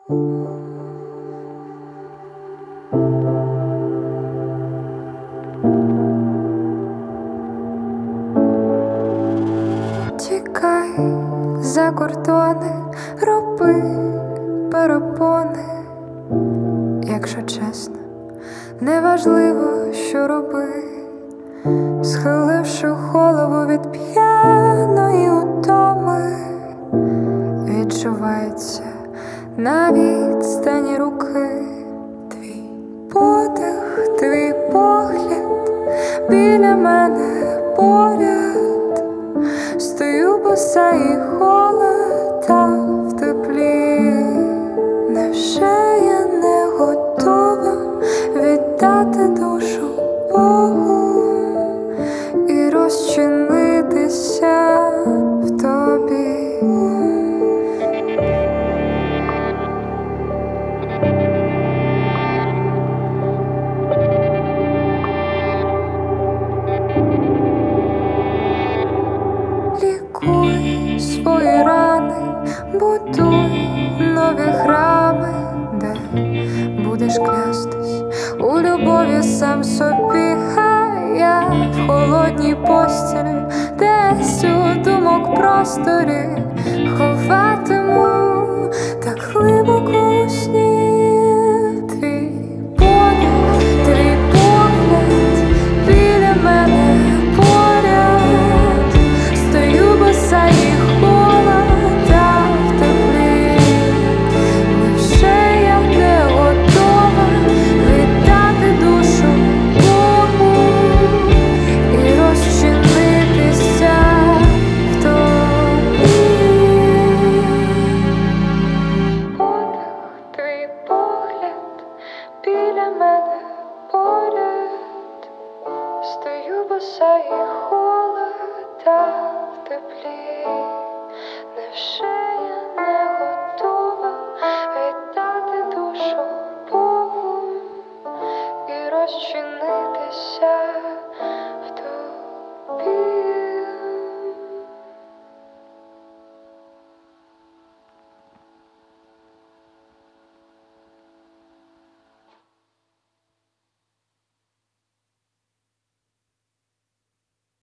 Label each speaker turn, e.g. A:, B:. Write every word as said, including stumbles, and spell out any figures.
A: Тікай за кордони, роби перепони. Якщо чесно, неважливо, що роби, схиливши голову від п'яної утоми, відчувається на відстані руки твій подих, твій погляд біля мене поряд. Стою боса і холода в теплі. Невже я не готова віддати душу Богу і розчинитися в тобі? Лікуй свої рани, будуй нові храми, де будеш клястись у любові сам собі. А я в холодній постілі, десь у думок просторі, ховатиму так глибоко у сні твій подих, твій погляд біля мене поряд. Стою боса і холода в теплі. Невже я не готова віддати душу Богу і розчинитися в тобі? Подих, твій погляд біля мене поряд. Стою боса і холода в теплі. Невже я не готова віддати душу Богу і розчинитися